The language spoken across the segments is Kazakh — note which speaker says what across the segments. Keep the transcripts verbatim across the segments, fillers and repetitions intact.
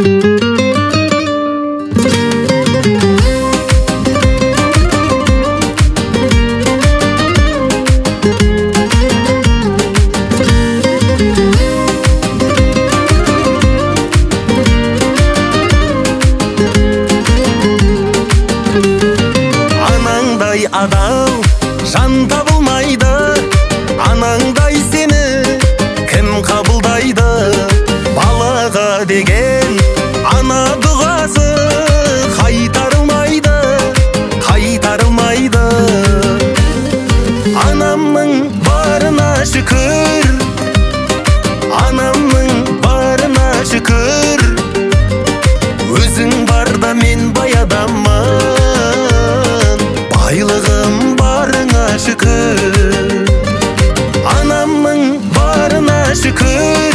Speaker 1: Адал жан табылмайды, анаңдай сені кім қабылдайды? Балаға деген ана дұғасы қайтарылмайды, қайтарылмайды. Анамның барына шүкір, анамның барына шүкір. Өзің барда мен бай адаммын, байлығым барыңа шүкір. Анамның барына шүкір,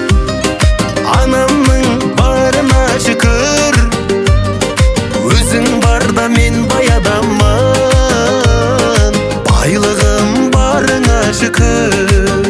Speaker 1: анамның барына шүкір. Өзің барда мен бай адаммын, байлығым барыңа шүкір.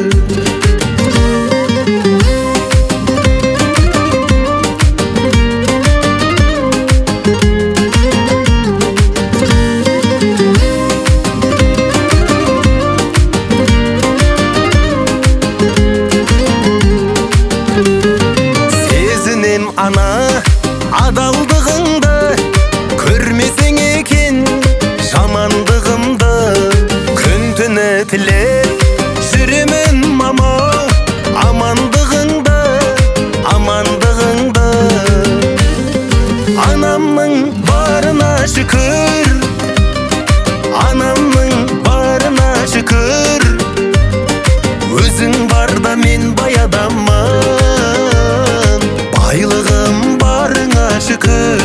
Speaker 1: Ана адалдығыңды көрмесең екен жамандығымды, күн түні тілеп жүремін мама, амандығыңды, амандығыңды. Анамның барына шүкір, анамның барына шүкір. Өзің барда мен бай адаммын, байлығым барыңа шүкір.